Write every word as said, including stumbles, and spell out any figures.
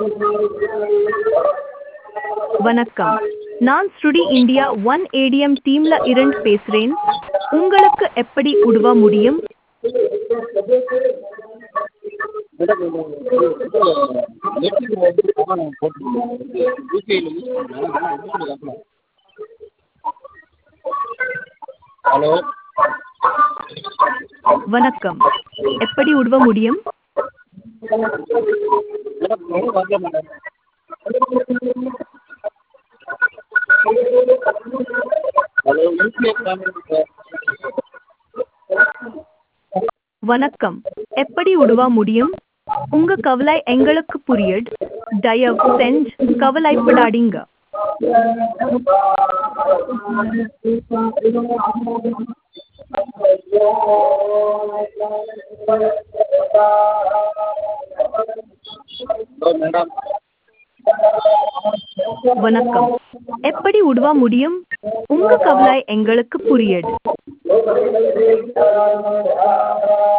வணக்கம். நான் ஸ்ருடி India one ATM டீம்ல இருந்து பேசுறேன். உங்களுக்கு எப்படி உதவ முடியும்? மேடம் இது நெட்டுக்கு வந்து பணம் நான் போட்டிருந்தேன். யூபிஐல யூஸ் பண்ணேன். ஆனால் அமௌண்ட் வரல. ஹலோ வணக்கம். எப்படி உதவ முடியும்? மேடம் பணம் வரல madam. Hello UPI payment sir. வணக்கம். எப்படி உதவ முடியும்? உங்க கவலை எங்களுக்கு புரியுது. தயவு செஞ்சு கவலைப்படாதீங்க. Hello madam. வணக்கம். எப்படி உதவ முடியும்? உங்க கவலை எங்களுக்கு புரியுது.